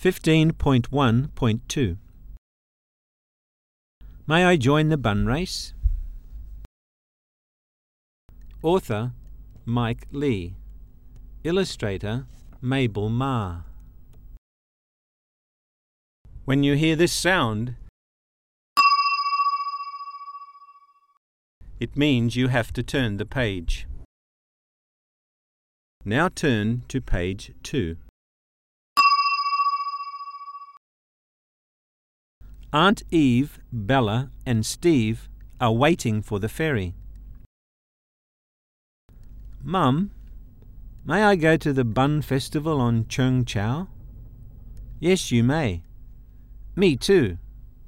15.1.2 May I join the bun race? Author Mike Lee. Illustrator Mabel Ma. When you hear this sound, it means you have to turn the page. Now turn to page 2. Aunt Eve, Bella and Steve are waiting for the ferry. Mum, may I go to the Bun Festival on Cheung Chau? Yes, you may. Me too.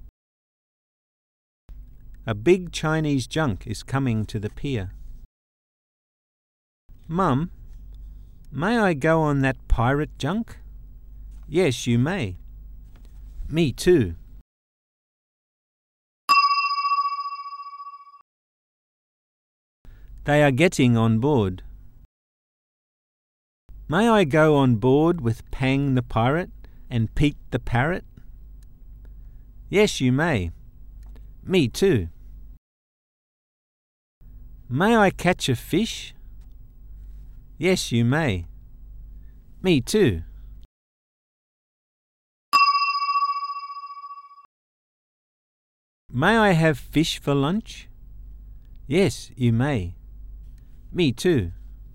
A big Chinese junk is coming to the pier. Mum, may I go on that pirate junk? Yes, you may. Me too. They are getting on board. May I go on board with Pang the pirate and Pete the parrot? Yes, you may. Me too. May I catch a fish? Yes, you may. Me too. May I have fish for lunch? Yes, you may. Me too.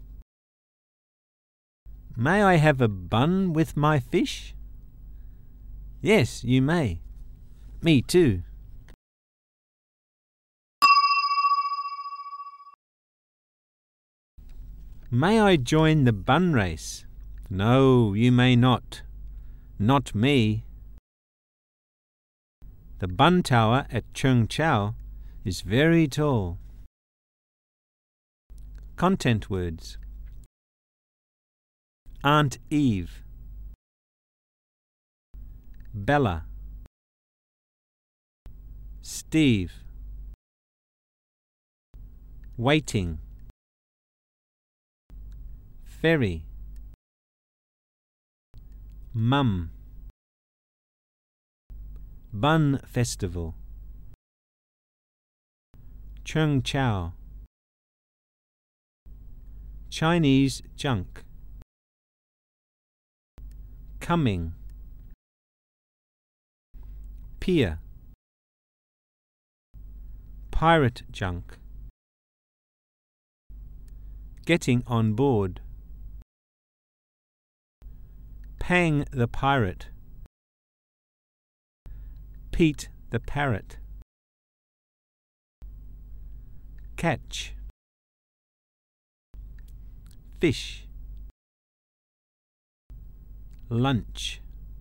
May I have a bun with my fish? Yes, you may. Me too. May I join the bun race? No, you may not. Not me. The bun tower at Cheung Chau is very tall. Content words. Aunt Eve, Bella, Steve, waiting, ferry, Mum, Bun Festival, Cheung Chau, Chinese junk, coming, pier, pirate junk, getting on board, Pang the pirate, Pete the parrot, catch, fish, lunch,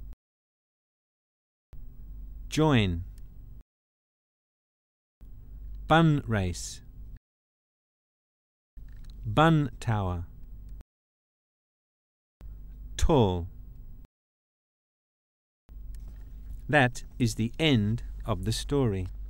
join, bun race, bun tower, tall. That is the end of the story.